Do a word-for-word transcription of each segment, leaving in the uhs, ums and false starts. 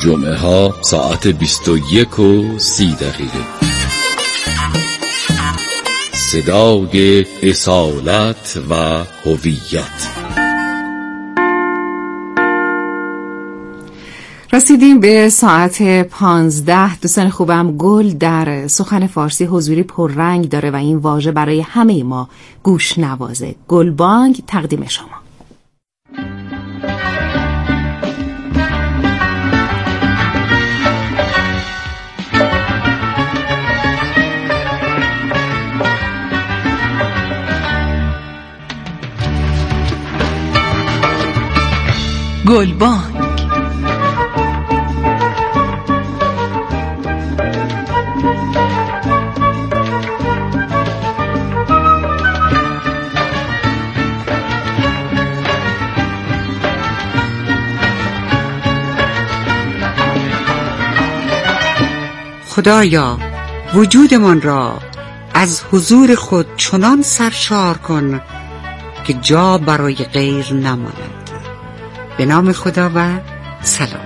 جمعه ها ساعت بیست و یک و سی دقیقه. صدای اصالت و هویت. رسیدیم به ساعت پانزده. دوستان خوبم، گل در سخن فارسی حضوری پررنگ داره و این واژه برای همه ما گوش نوازه. گلبانگ تقدیم شما. گلبانگ. خدایا وجودمان را از حضور خود چنان سرشار کن که جا برای غیر نماند. به نام خدا و سلام.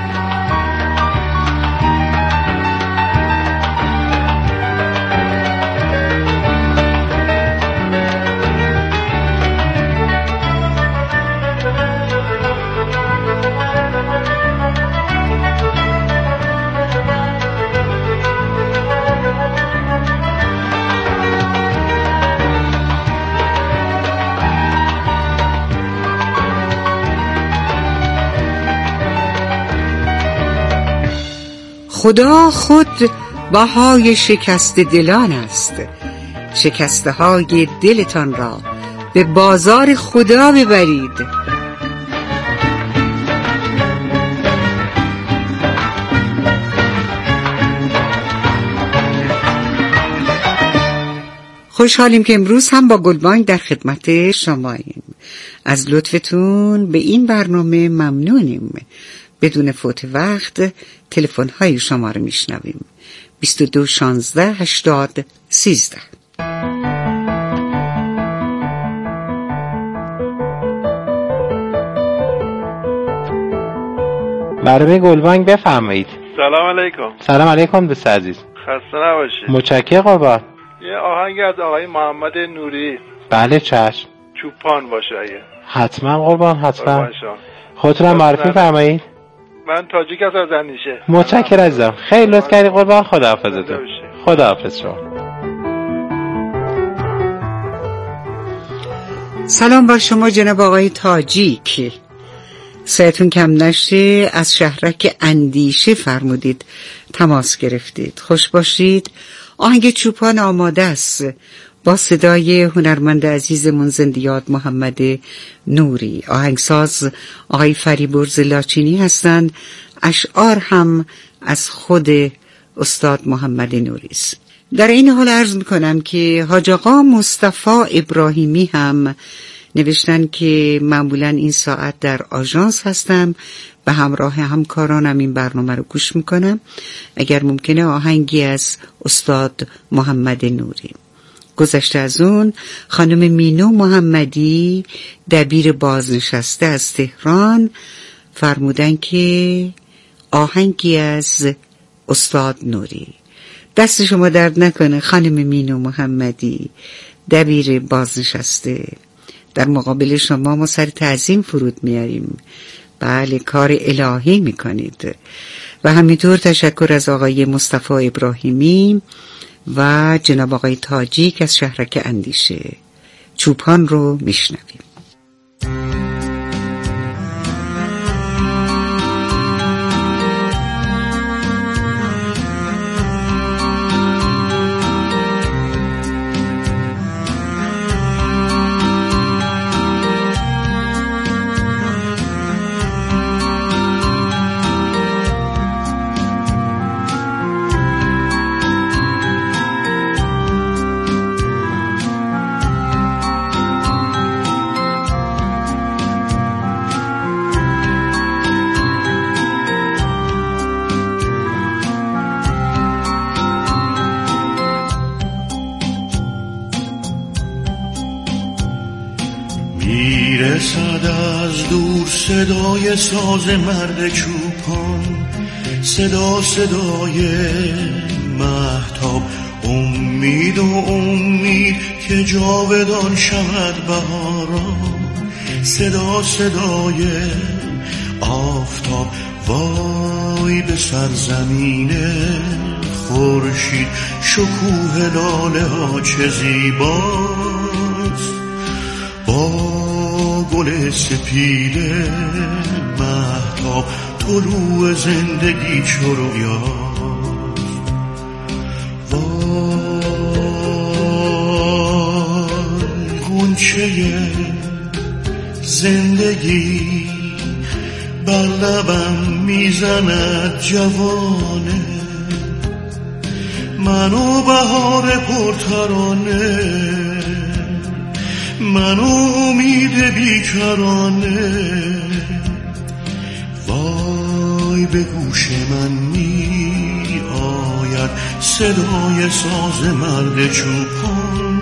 خدا خود بهای شکست دلان است. شکسته های دلتان را به بازار خدا ببرید. خوشحالیم که امروز هم با گلبانگ در خدمت شماییم. از لطفتون به این برنامه ممنونیم. بدون فوت وقت تلفن های شما رو میشنویم. بیست و دو شانزده هشتاد سیزده. برنامه گلبانگ بفرمایید. سلام علیکم. سلام علیکم دوست عزیز. خسته نباشید. متشکرم قربان. یه آهنگ از آقای محمد نوری. بله چشم. چوپان باشه اگه. حتما قربان حتما. خودتونم معرفی فرمایید. من تاجیک هستم از اندیشه. متشکرم عزیزم. خیلی لطف کردی قربان. خداحافظتون. خداحافظ شما. سلام بر شما جناب آقای تاجیک. سایتون کم نشه، از شهرک اندیشه فرمودید تماس گرفتید. خوش باشید. آهنگ چوپان آماده است با صدای هنرمند عزیزمون زندیات محمد نوری. آهنگساز آقای فریبرز لاچینی هستند. اشعار هم از خود استاد محمد نوری است. در این حال عرض میکنم که حاج آقا مصطفی ابراهیمی هم نوشتن که معمولا این ساعت در آژانس هستم، به همراه همکارانم این برنامه رو گوش میکنم. اگر ممکنه آهنگی از استاد محمد نوری. گذشته از اون خانم مینو محمدی دبیر بازنشسته از تهران فرمودن که آهنگی از استاد نوری. دست شما درد نکنه خانم مینو محمدی دبیر بازنشسته. در مقابل شما ما سر تعظیم فرود میاریم. بله کار الهی میکنید. و همینطور تشکر از آقای مصطفی ابراهیمی و جناب آقای تاجیک از شهرک اندیشه. چوپان رو میشنویم. میرسد از دور صدای ساز مرد چوپان، صدا صدای مهتاب، امید و امید که جاودان شود بهارا. صدا صدای آفتاب، وای به سرزمین خورشید، شکوه لاله ها چه زیباست. با گل سپید مهتاب، طلوع زندگی چو رویاست. وای غنچه زندگی بر لبم میزند جوانه، منو بهار پرترانه، منو امید بیکرانه. وای به گوش من می آید صدای ساز مرد چوپان.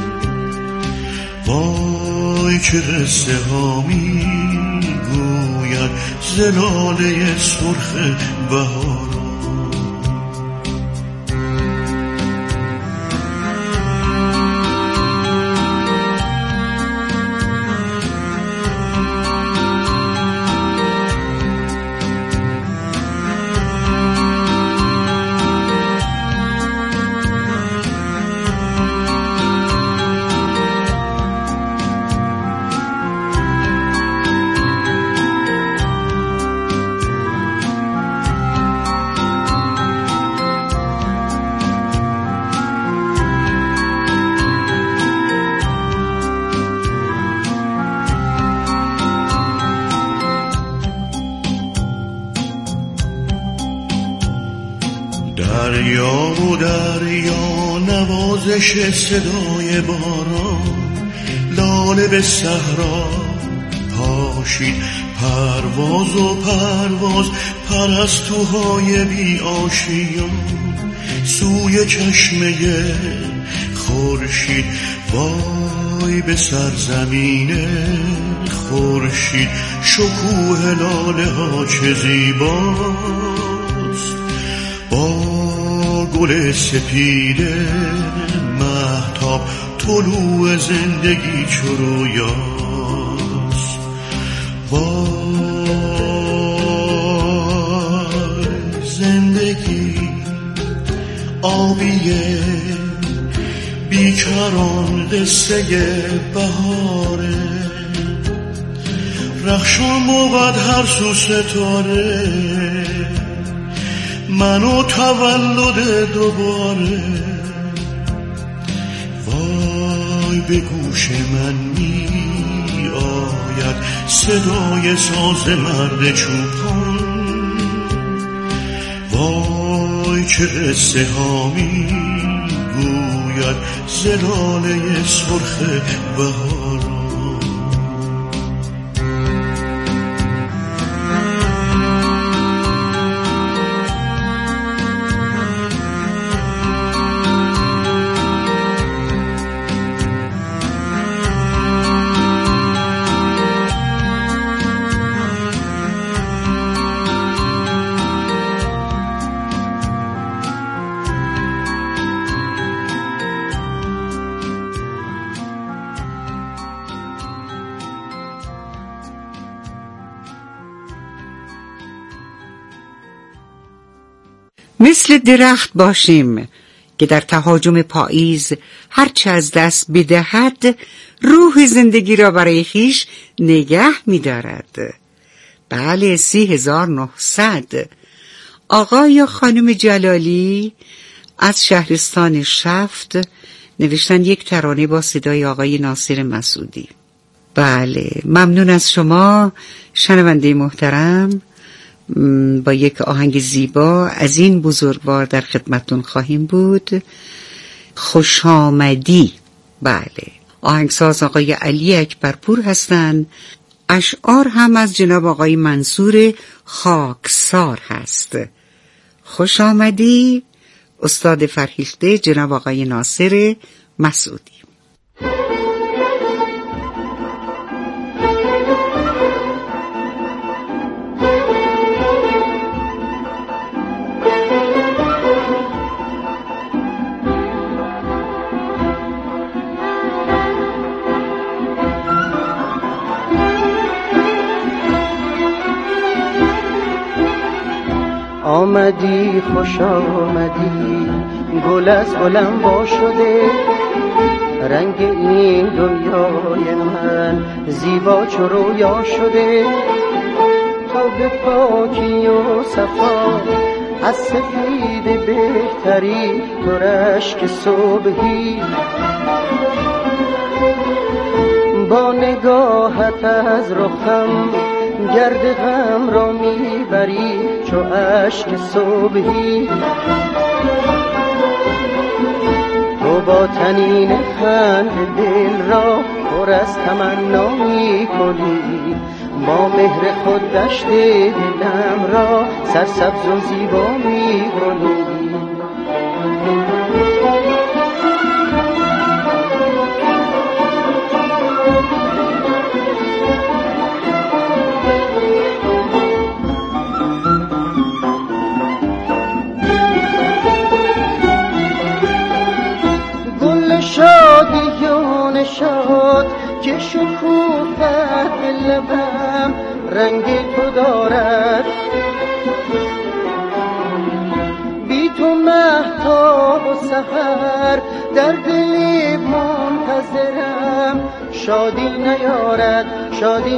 وای چه قصه ها می گوید ز لاله سرخ بهار. دریا و دریا نوازش صدای باران، لاله به صحرا پاشید پرواز و پرواز، پرستوهای بی آشیان سوی چشمه خورشید. وای به سرزمین خورشید، شکوه لاله ها چه زیباست. با گل سپید مهتاب، طلوع زندگی چو رویاست. وای زندگی آبیه بیکران، قصه بهاره، رخشان بود هر سو ستاره، منو تولد دوباره. وای به گوش من می آید صدای ساز مرد چوپان. وای چه قصه ها می گوید ز لاله سرخ بهارا. مثل درخت باشیم که در تهاجم پاییز هرچه از دست بدهد، روح زندگی را برای خویش نگه می‌دارد. بله، سی هزار نهصد. آقا یا خانم جلالی از شهرستان شفت نوشتن یک ترانه با صدای آقای ناصر مسعودی. بله، ممنون از شما شنونده محترم. با یک آهنگ زیبا از این بزرگوار در خدمتون خواهیم بود. خوش آمدی. بله، آهنگساز آقای علی اکبرپور هستند. اشعار هم از جناب آقای منصور خاکسار هست. خوش آمدی، استاد فرهیخته جناب آقای ناصر مسعودی. آمدی خوش آمدی، گل از گلم وا شده، رنگ این دنیای من زیبا چو رویا شده. تا به پاکی و صفا از سفید بهتری، تو رشک صبحی با نگاهت از رخم گرد غم را میبری چو اشک صبحی. تو با تنین خند دل را پر از تمنا میکنی، با مهر خود دشت دلم را سرسبز و زیبا میکنی. گل شادی و نشاط که شکوفت لبم رنگ تو دارد، بی تو مهتاب و سحر در دل منتظرم، شادی نیارد شادی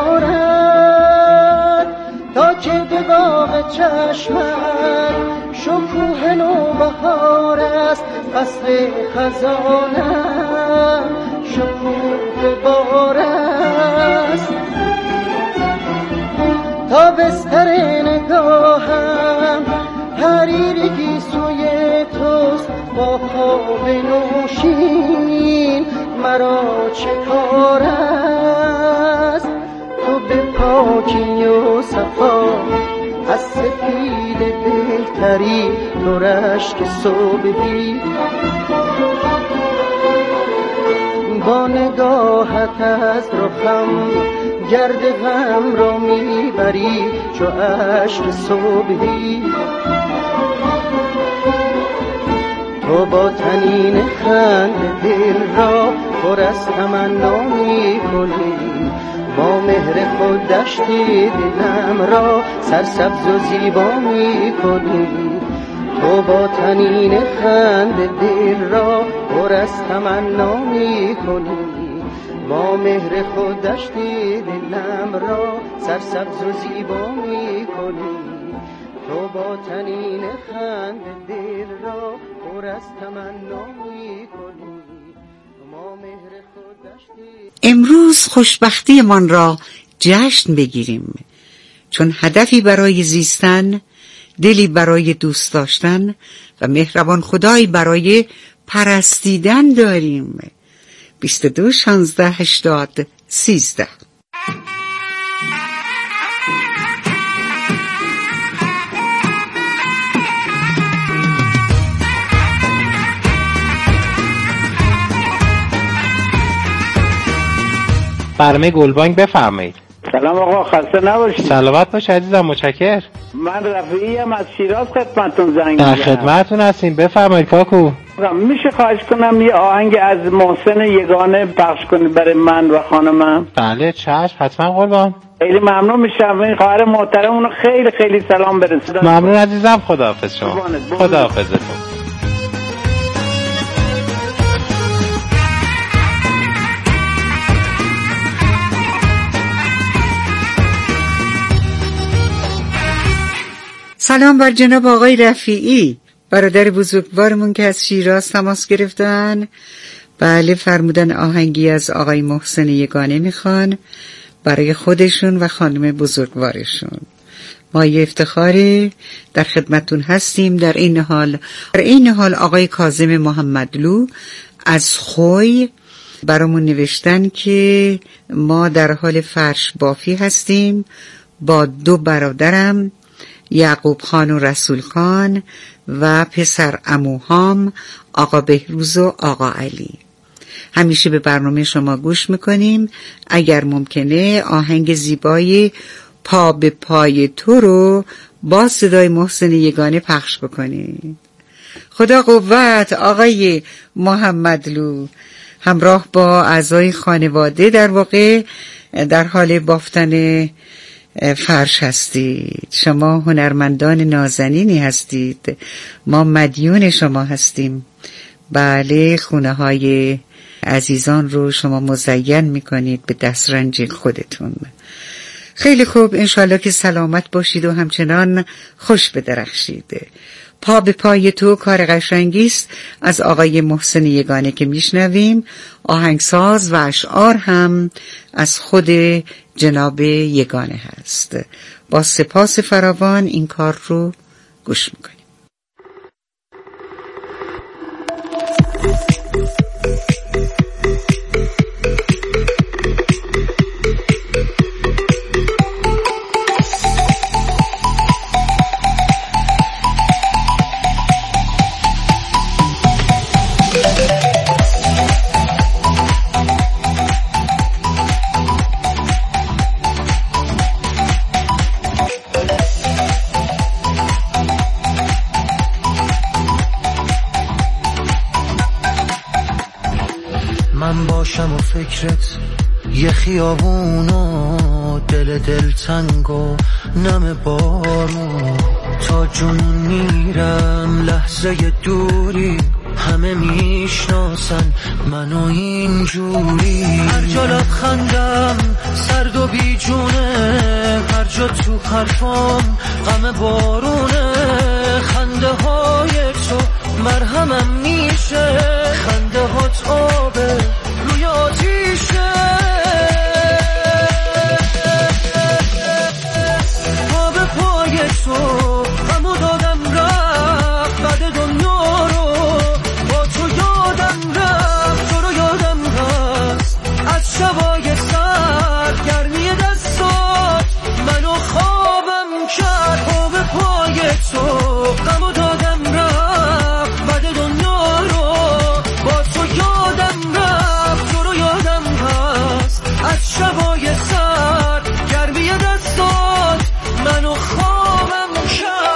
نیارد تا که به باغ چشمم شکوه نوبهار است، فصل خزانم شکوه بار است. تا بستر نگاهم حریری گیسوی توست، با خواب نوشین مرا چه کار است. تو به پاکی و صفا از سفید بهتری، تو رشک صبحی با نگاهت از رخم گرد غم را میبری چو اشک صبحی. تو با تنین خند دل را پر از تمنا میکنی، با مهر خود دشت دلم را سرسبز و زیبا میکنی. تو با تنین خند دل را پر از تمنا میکنی، با مهر خود دشت دلم را سرسبز و زیبا میکنی. تو با تنین خند دل را پر از تمنا میکنی، با مهر خود دشت. امروز خوشبختی من را جشن بگیریم، چون هدفی برای زیستن، دلی برای دوست داشتن و مهربان خدایی برای پرستیدن داریم. بیست و دو شانزده هشتاد سیزده. برنامه گلبانگ بفرمایید. سلام آقا، خسته نباشید. سلامت باش عزیزم، متشکر. من رفیعی ام از شیراز خدمتتون زنگ در میزنم. خدمتتون هستیم، بفرمایید کاکو. میشه خواهش کنم یه آهنگ از محسن یگانه پخش کنید برای من و خانمم؟ بله چشم، حتما قربان. خیلی ممنون میشم. این خواهر محترمونو خیلی خیلی سلام برسونید. ممنون عزیزم، خداحافظ شما. خداحافظتون. سلام بر جناب آقای رفیعی، برادر بزرگوارمون که از شیراز تماس گرفتن. بله فرمودن آهنگی از آقای محسن یگانه میخوان برای خودشون و خانم بزرگوارشون. ما یه افتخاری در خدمتون هستیم. در این حال در این حال آقای کاظم محمدلو از خوی برامون نوشتن که ما در حال فرش بافی هستیم با دو برادرم، یعقوب خان و رسول خان و پسر عموهام آقا بهروز و آقا علی. همیشه به برنامه شما گوش میکنیم. اگر ممکنه آهنگ زیبای پا به پای تو رو با صدای محسن یگانه پخش بکنید. خدا قوت آقای محمدلو همراه با اعضای خانواده در واقع در حال بافتن فرش هستید، شما هنرمندان نازنینی هستید، ما مدیون شما هستیم. بله، خونه های عزیزان رو شما مزین میکنید به دسترنج خودتون. خیلی خوب، انشالله که سلامت باشید و همچنان خوش بدرخشید. پا به پای تو کار قشنگی است از آقای محسن یگانه که میشنویم. آهنگساز و اشعار هم از خود جناب یگانه هست. با سپاس فراوان این کار رو گوش میکنیم. من باشم و فکرت یه خیابون و دل دل تنگ و نم بارون، تا جون میرم لحظه دوری، همه میشناسن منو اینجوری. هر جا لبخندم سرد و بی جونه، هر جا تو حرفام غم بارونه. خنده های تو مرهمم میشه، خنده هات آبه روی آتیشه. پا به پای تو غمو دادم رفت، بعد دنیا رو با تو یادم رفت، تو رو یادم هست از شبای سر، گرمی دستات منو خوابم کرد. پا به پای تو غمو دادم رفت، بعد دنیا رو با تو یادم رفت، تو رو یادم هست از شبای سر، گرمی دستات منو خوابم کرد.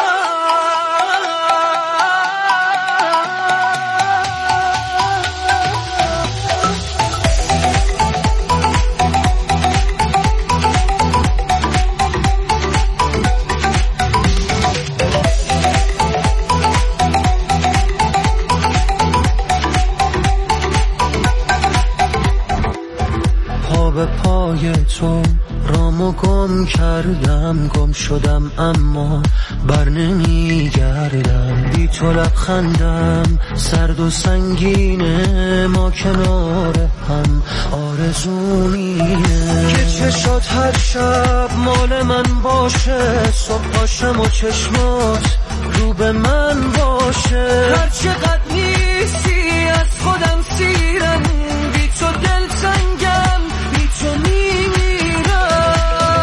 پا به پای تو رامو گم کردم، گم شدم اما بر نمیگردم. بی تو لبخندم سرد و سنگینه، ما کنار هم آرزو مینه. که چشات هر شب مال من باشه، صبح پاشم و چشمات رو به من باشه. هر چقدر نیستی از خودم سیرم، بی تو دل تنگم، بی تو میمیرم.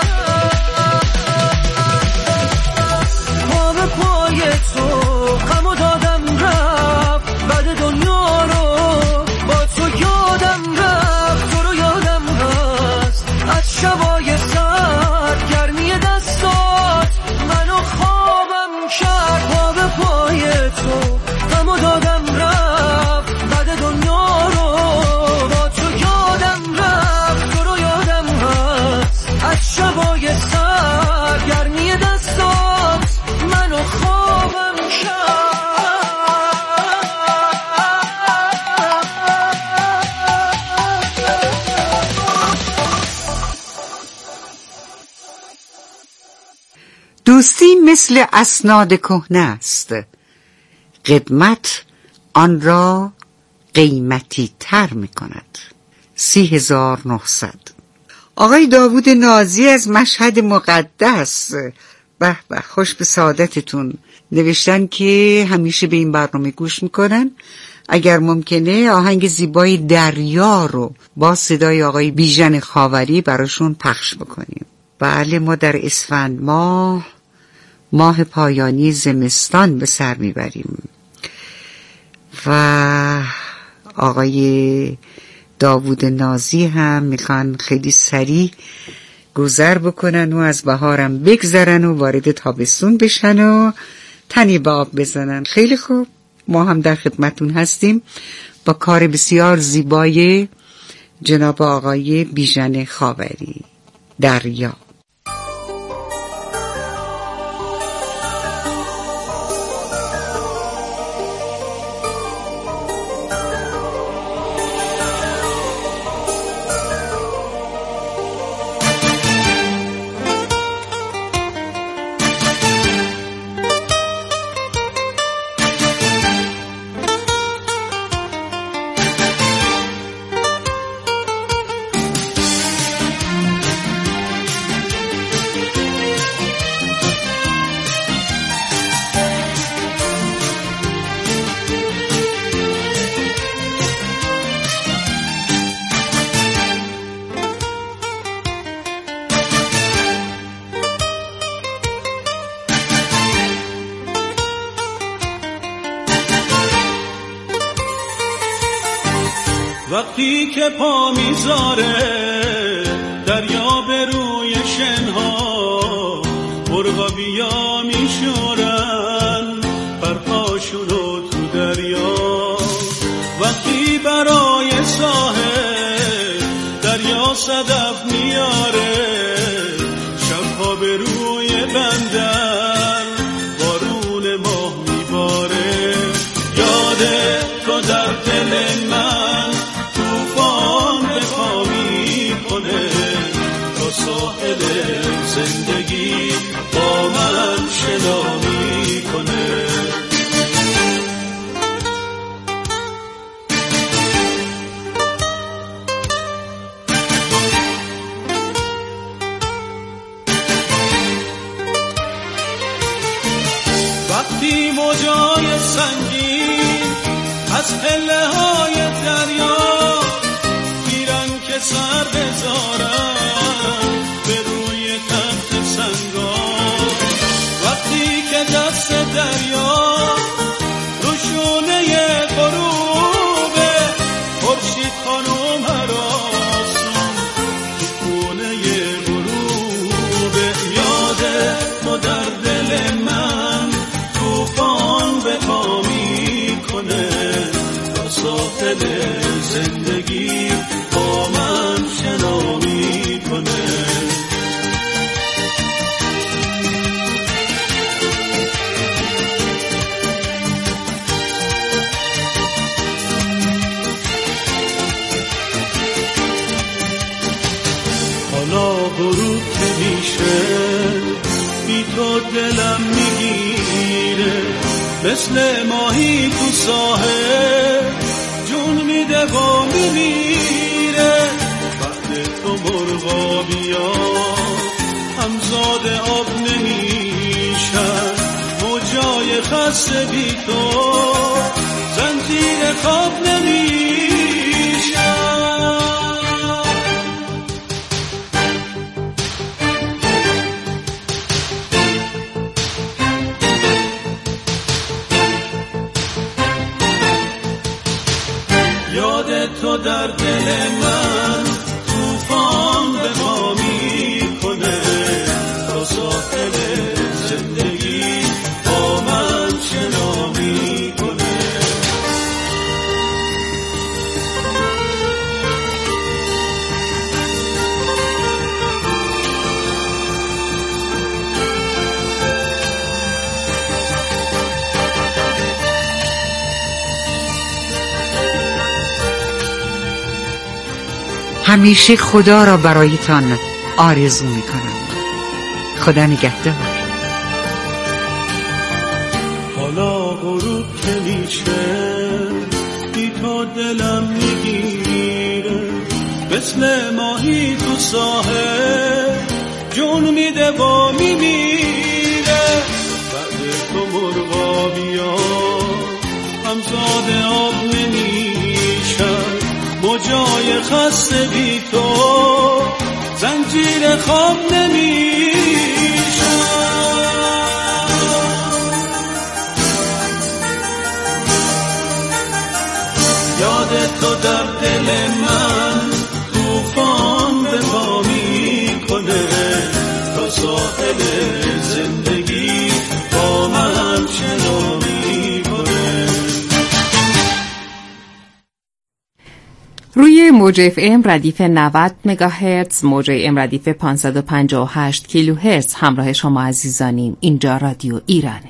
پا به پای تو غمو دادم رفت، بعد دنیا رو با تو یادم رفت، تو رو یادم هست از شبای سر، گرمی دستات منو خوابم کرد. پا به پای تو غمو دادم رفت، بعد دنیا رو با تو یادم رفت، تو رو یادم هست از شبای سر، گرمی دستات منو خوابم کرد. دوستی مثل اسناد کهنه است، قدمت آن را قیمتی تر می کند. سی هزار نهصد. آقای داوود نازی از مشهد مقدس، به به، خوش به سعادتتون. نوشتن که همیشه به این برنامه گوش میکنن. اگر ممکنه آهنگ زیبای دریا رو با صدای آقای بیژن خاوری براشون پخش بکنیم. بله، ما در اسفند ماه ماه پایانی زمستان به سر میبریم و آقای داوود نازی هم میخوان خیلی سریع گذر بکنن و از بهارم بگذرن و وارد تابستون بشن و تنی به آب بزنن. خیلی خوب، ما هم در خدمتون هستیم با کار بسیار زیبای جناب آقای بیژن خاوری، دریا. وقتی که پا میذاره دریا به روی شنها، مرغا بیا میشورن پرپاشونو تو دریا. وقتی برای ساحل دریا صدف میاره، شبها به روی بندر بارون ماه میباره. یاد تو در دل من طوفان به پا میکنه، تا ساحل زندگی با من شنا میکنه. وقتی موجای سنگین از پله های دریا میرن که سر بذارن به روی تخت سنگان، وقتی که دست دریا روشونه غروبه، خورشید خانم هراسون تو خونه غروبه. یاد تو در دل من طوفان به پا میکنه، تا ساحل زندگی با من شنا میکنه. حالا غروب که میشه بی تو دلم میگیره، مثل ماهی تو ساحل جون میده و میمیره. وقت تو مرغا بیا همزاد آب نمیشن، موجای خسته بی تو زنجیر خواب نمیشن. تو در دل من طوفان به پا میکنه، تا ساحل زندگی با من شنا میکنه. همیشه خدا را برایتان آرزو میکنم. خدا نگهدار. حالا غروب که میشه بی تو دلم میگیره، مثل ماهی تو ساحل جون میده و میمیره. بعد تو مرغا بیا همزاد آب نمیشن، موجای خسته بی تو زنجیر خواب نمیشن. یاد تو در دل من طوفان به پا میکنه، تا ساحل زندگی با من شنا میکنه. روی موج اف ام ردیف نود مگاهرتز، موج ام ردیف پانصد و پنجاه و هشت کیلوهرتز همراه شما عزیزانیم. اینجا رادیو ایرانه.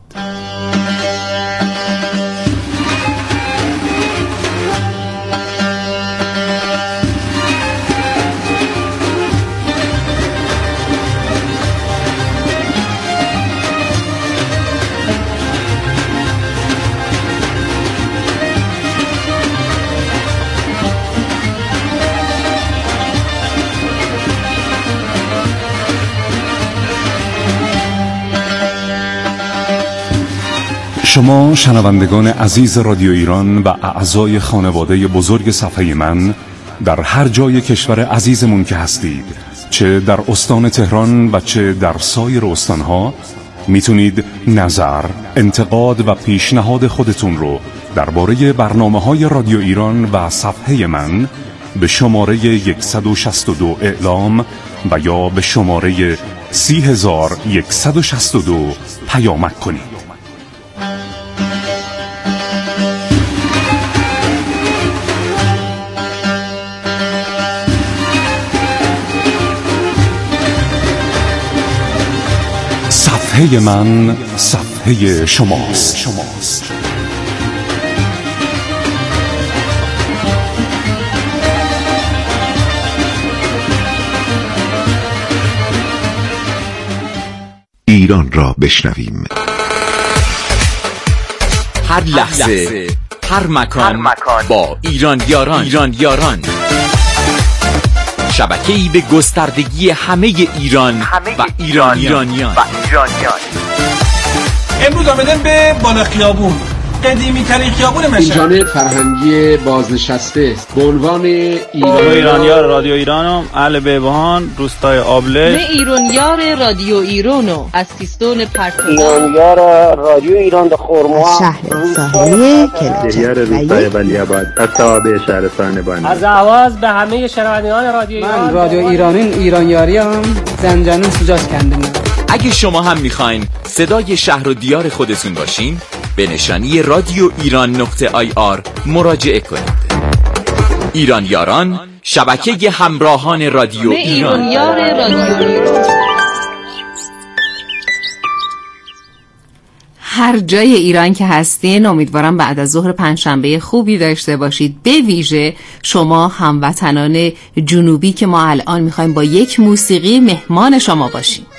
شما شنوندگان عزیز رادیو ایران و اعضای خانواده بزرگ صفحه من در هر جای کشور عزیزمون که هستید، چه در استان تهران و چه در سایر استانها، میتونید نظر، انتقاد و پیشنهاد خودتون رو درباره برنامه‌های رادیو ایران و صفحه من به شماره صد و شصت و دو اعلام و یا به شماره سی هزار و صد و شصت و دو پیامک کنید. صفحه من صفحه شماست. شماست. ایران را بشنویم. هر لحظه، هر مکان, هر مکان با ایران یاران. ایران یاران شبکه‌ای به گستردگی همه ایران همه و ایران ایرانیان و ایرانیان. امروز آمدن به بالا خیابون، قدیمی ترین خیابون مشهد. این جانب فرهنگی بازنشسته است به عنوان ایران ایرانیار رادیو ایرانم، اهل بیبهان، روستای آبله. من ایرانیار رادیو ایرانو از سیستان پرتگاه. ایرانیار رادیو ایران در خرما، شهر ساحلی کلیجار روستای ولیعباد، از توابع شهرستان بانی. از آواز به همه شنوندگان رادیو ایران. من رادیو ایرانی ایرانیاریم، زنجانم سوجاش کندم. اگه شما هم میخواین صدای شهر و دیار خودتون باشین، به نشانی رادیو ایران نقطه آی آر مراجعه کنید. ایران یاران، شبکه همراهان رادیو ایران. ایرانیار رادیو ایران. هر جای ایران که هستین، امیدوارم بعد از ظهر پنجشنبه خوبی داشته باشید. به ویژه شما هموطنان جنوبی که ما الان میخوایم با یک موسیقی مهمان شما باشیم.